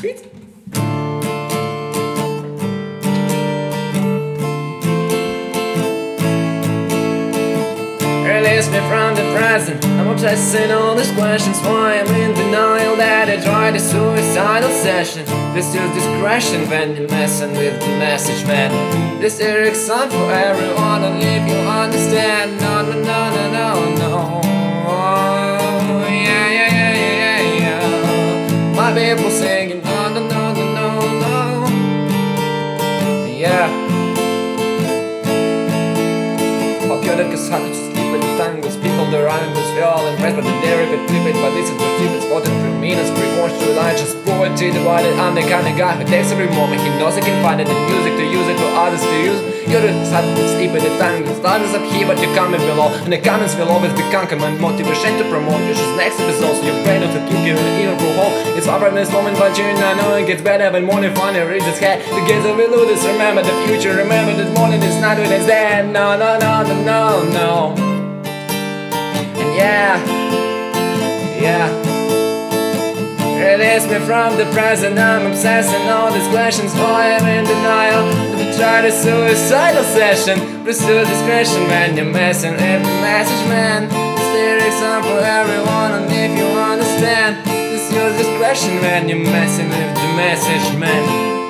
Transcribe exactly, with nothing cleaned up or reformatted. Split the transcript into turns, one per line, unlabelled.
beat. Release me from the present. I'm obsessing all these questions. Why I'm in denial that I tried a suicidal session. This is discretion when you're messing with the message, man. This lyrics on for everyone, only if you understand. No, no, no, no, no, no. Oh, yeah, yeah, yeah, yeah, yeah, yeah. My people singing, no, no, no, no, no, no. Yeah. Popular cause how to sleep with the tangles. People the wrangles, we all impressed by the lyric and flip it. But this is the stupid spotted through meanest, remorse to life. Just poetry divided. I'm the kind of guy who takes every moment he knows he can find it in music to use it for others to use. You're the type to sleep with the tangles. Start is up here but you're coming below. And the comments will always be command motivation to promote. Your just next episode so your brain will keep you in even through hole. It's far from this moment but you not know it gets better when morning finally reaches head. The gaze of illuders, remember the future. Remember that morning is not when it's dead. No, no, no, no, no, no. And yeah, yeah. Release me from the present. I'm obsessing all these questions. Why I'm in denial. If you try a suicidal session, pursue discretion when you're messing with the message, man. This lyrics are for everyone, and if you understand, just use discretion when you're messing with the message, man.